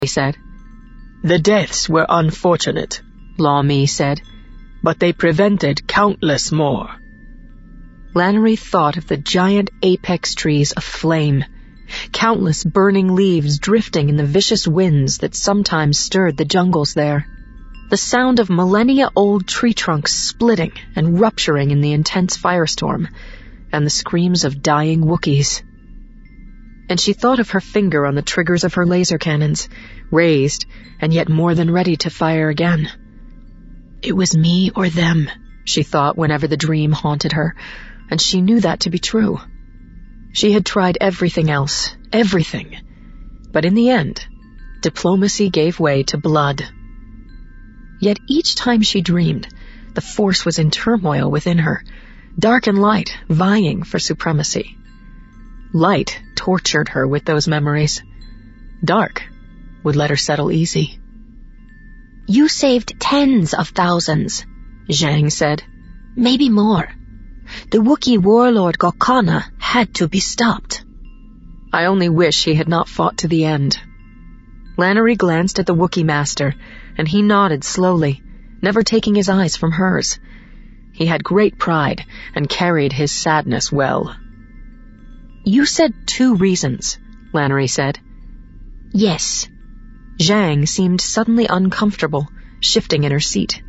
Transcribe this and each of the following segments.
he said. The deaths were unfortunate, Lamy said, but they prevented countless more. Lannery thought of the giant apex trees aflame, countless burning leaves drifting in the vicious winds that sometimes stirred the jungles there. The sound of millennia-old tree trunks splitting and rupturing in the intense firestorm, and the screams of dying Wookiees. And she thought of her finger on the triggers of her laser cannons, raised and yet more than ready to fire again. It was me or them, she thought whenever the dream haunted her, and she knew that to be true. She had tried everything else, everything. But in the end, diplomacy gave way to blood. Yet each time she dreamed, the force was in turmoil within her, dark and light vying for supremacy. Light tortured her with those memories. Dark would let her settle easy. You saved tens of thousands, Zhang said. Maybe more. The Wookiee warlord Gokana had to be stopped. I only wish he had not fought to the end. Lannery glanced at the Wookiee master, and he nodded slowly, never taking his eyes from hers. He had great pride and carried his sadness well. You said 2 reasons, Lannery said. Yes. Zhang seemed suddenly uncomfortable, shifting in her seat.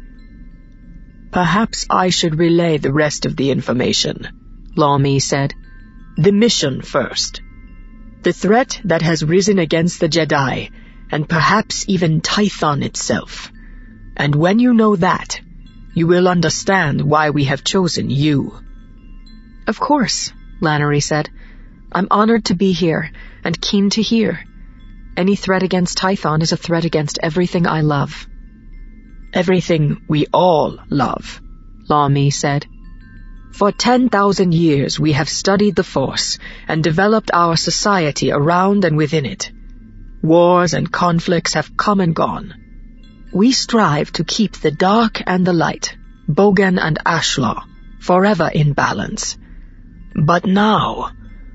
Perhaps I should relay the rest of the information, Lamy said. The mission first. The threat that has risen against the Jedi, and perhaps even Tython itself. And when you know that, you will understand why we have chosen you. Of course, Lannery said. I'm honored to be here, and keen to hear. Any threat against Tython is a threat against everything I love. Everything we all love, Lamy said. For 10,000 years we have studied the Force and developed our society around and within it. Wars and conflicts have come and gone. We strive to keep the dark and the light, Bogan and Ashlaw, forever in balance. But now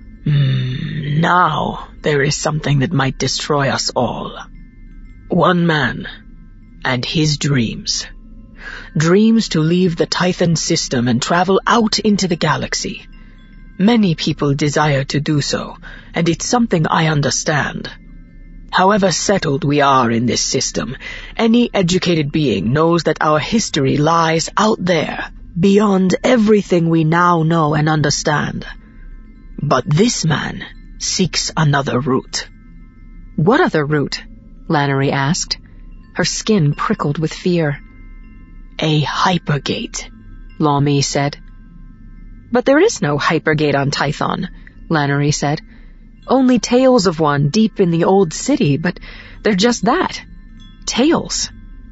there is something that might destroy us all. One man and his dreams. Dreams to leave the Tython system and travel out into the galaxy. Many people desire to do so, and it's something I understand. However settled we are in this system, any educated being knows that our history lies out there, beyond everything we now know and understand. But this man seeks another route. What other route? Lannery asked. Her skin prickled with fear. A hypergate, Lamy said. But there is no hypergate on Tython, Lannery said. Only tales of one deep in the old city, but they're just that. Tales.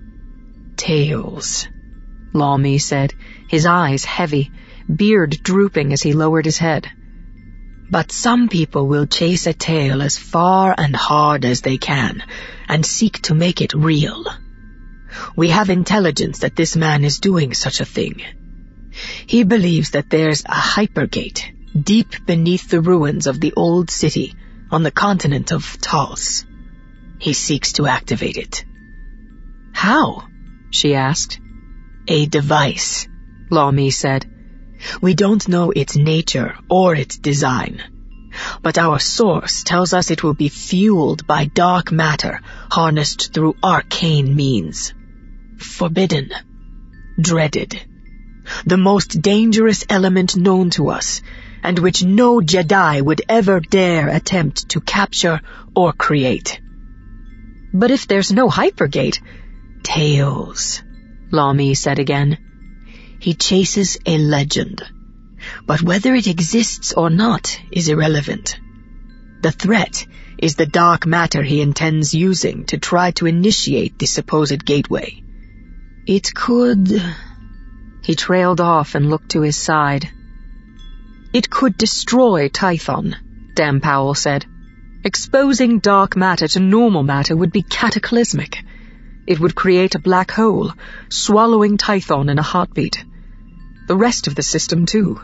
Tales, Lamy said, his eyes heavy, beard drooping as he lowered his head. But some people will chase a tale as far and hard as they can, and seek to make it real. We have intelligence that this man is doing such a thing. He believes that there's a hypergate deep beneath the ruins of the old city on the continent of Tals. He seeks to activate it. How? She asked. A device, Lamy said. We don't know its nature or its design, but our source tells us it will be fueled by dark matter harnessed through arcane means. Forbidden, dreaded, the most dangerous element known to us, and which no Jedi would ever dare attempt to capture or create. But if there's no hypergate... Tales, Lamy said again. He chases a legend, but whether it exists or not is irrelevant. The threat is the dark matter he intends using to try to initiate the supposed gateway. It could... He trailed off and looked to his side. It could destroy Tython, Dan Powell said. Exposing dark matter to normal matter would be cataclysmic. It would create a black hole, swallowing Tython in a heartbeat. The rest of the system, too.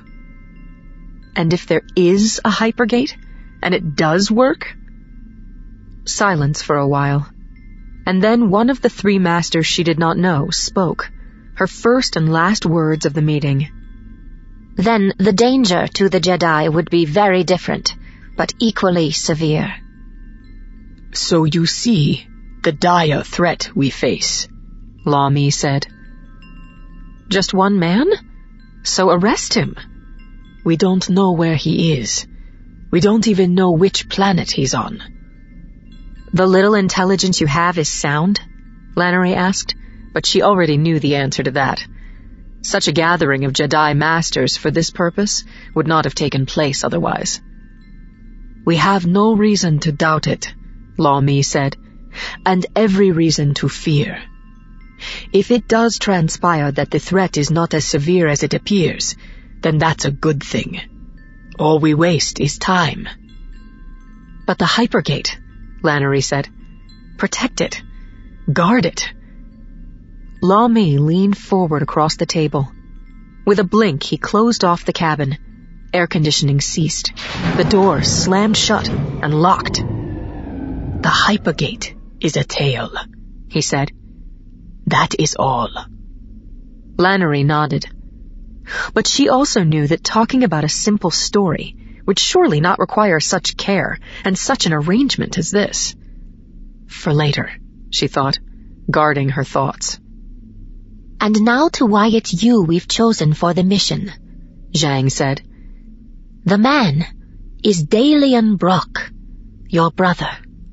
And if there is a hypergate, and it does work? Silence for a while. And then one of the three masters she did not know spoke, her first and last words of the meeting. Then the danger to the Jedi would be very different, but equally severe. So you see the dire threat we face, Lamy said. Just one man? So arrest him. We don't know where he is. We don't even know which planet he's on. The little intelligence you have is sound? Lannery asked, but she already knew the answer to that. Such a gathering of Jedi Masters for this purpose would not have taken place otherwise. We have no reason to doubt it, Lamy said, and every reason to fear. If it does transpire that the threat is not as severe as it appears, then that's a good thing. All we waste is time. But the Hypergate, Lannery said. Protect it. Guard it. Lamy leaned forward across the table. With a blink, he closed off the cabin. Air conditioning ceased. The door slammed shut and locked. The Hypergate is a tale, he said. That is all. Lannery nodded. But she also knew that talking about a simple story would surely not require such care and such an arrangement as this. For later, she thought, guarding her thoughts. And now to why it's you we've chosen for the mission, Zhang said. The man is Dalian Brock, your brother.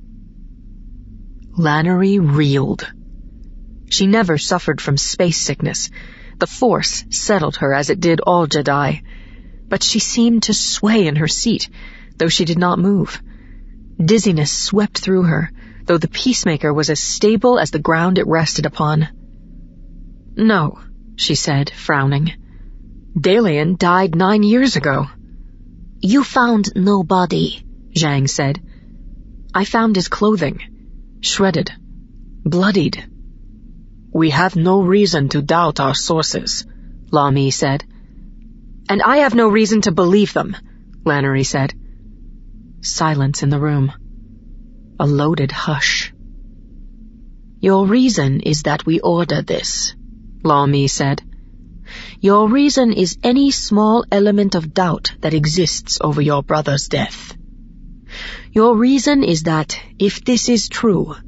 Lannery reeled. She never suffered from space sickness. The Force settled her as it did all Jedi. But she seemed to sway in her seat, though she did not move. Dizziness swept through her, though the Peacemaker was as stable as the ground it rested upon. No, she said, frowning. Dalian died 9 years ago. You found no body, Zhang said. I found his clothing, shredded, bloodied. We have no reason to doubt our sources, Lamy said. And I have no reason to believe them, Lannery said. Silence in the room. A loaded hush. Your reason is that we order this, Lamy said. Your reason is any small element of doubt that exists over your brother's death. Your reason is that, if this is true,